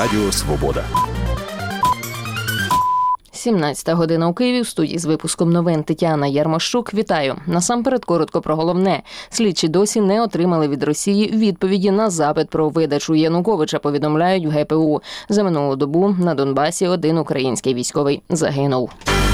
Радіо Свобода. 17 година у Києві. В студії з випуском новин Тетяна Ярмощук. Вітаю. Насамперед коротко про головне. Слідчі досі не отримали від Росії відповіді на запит про видачу Януковича, повідомляють в ГПУ. За минулу добу на Донбасі один український військовий загинув.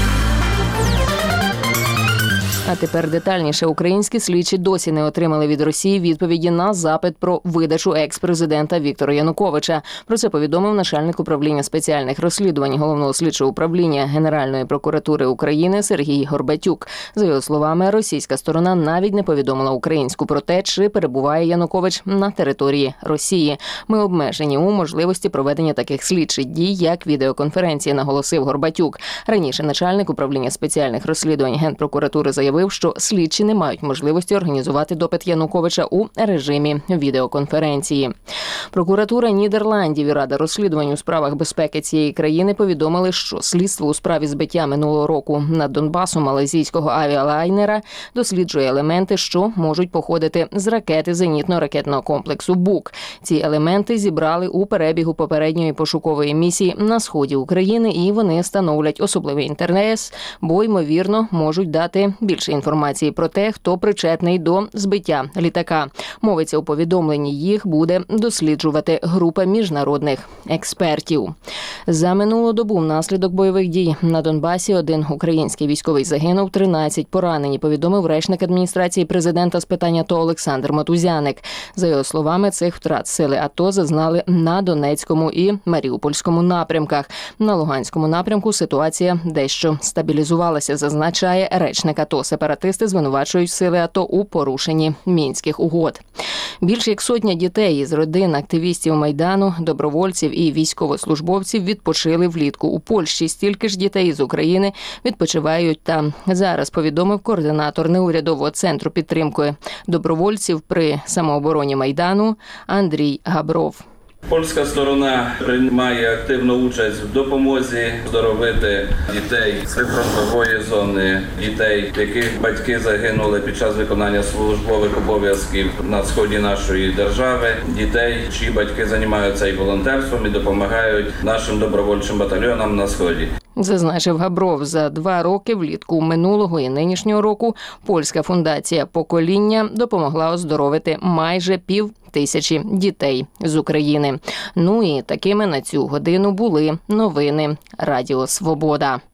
А тепер детальніше. Українські слідчі досі не отримали від Росії відповіді на запит про видачу екс-президента Віктора Януковича. Про це повідомив начальник управління спеціальних розслідувань Головного слідчого управління Генеральної прокуратури України Сергій Горбатюк. За його словами, російська сторона навіть не повідомила українську про те, чи перебуває Янукович на території Росії. Ми обмежені у можливості проведення таких слідчих дій, як відеоконференції, наголосив Горбатюк. Раніше начальник управління спеціальних розслідувань Генпрокуратури заявив, що слідчі не мають можливості організувати допит Януковича у режимі відеоконференції. Прокуратура Нідерландів і Рада розслідувань у справах безпеки цієї країни повідомили, що слідство у справі збиття минулого року над Донбасом малайзійського авіалайнера досліджує елементи, що можуть походити з ракети зенітно-ракетного комплексу «Бук». Ці елементи зібрали у перебігу попередньої пошукової місії на сході України, і вони становлять особливий інтерес, бо, ймовірно, можуть дати більше інформації про те, хто причетний до збиття літака. Мовиться у повідомленні, їх буде досліджувати група міжнародних експертів. За минулу добу внаслідок бойових дій на Донбасі один український військовий загинув, 13 поранені, повідомив речник адміністрації президента з питань АТО Олександр Матузяник. За його словами, цих втрат сили АТО зазнали на Донецькому і Маріупольському напрямках. На Луганському напрямку ситуація дещо стабілізувалася, зазначає речник АТО. Сепаратисти звинувачують сили АТО у порушенні Мінських угод. Більш як сотня дітей із родин активістів Майдану, добровольців і військовослужбовців відпочили влітку у Польщі. Стільки ж дітей із України відпочивають там. Зараз повідомив координатор неурядового центру підтримки добровольців при самообороні Майдану Андрій Габров. Польська сторона приймає активну участь в допомозі оздоровити дітей з прифронтової зони, дітей, яких батьки загинули під час виконання службових обов'язків на сході нашої держави, дітей, чиї батьки займаються і волонтерством, і допомагають нашим добровольчим батальйонам на сході. Зазначив Габров, за 2 роки влітку минулого і нинішнього року польська фундація «Покоління» допомогла оздоровити майже 5000 дітей з України. Ну і такими на цю годину були новини Радіо Свобода.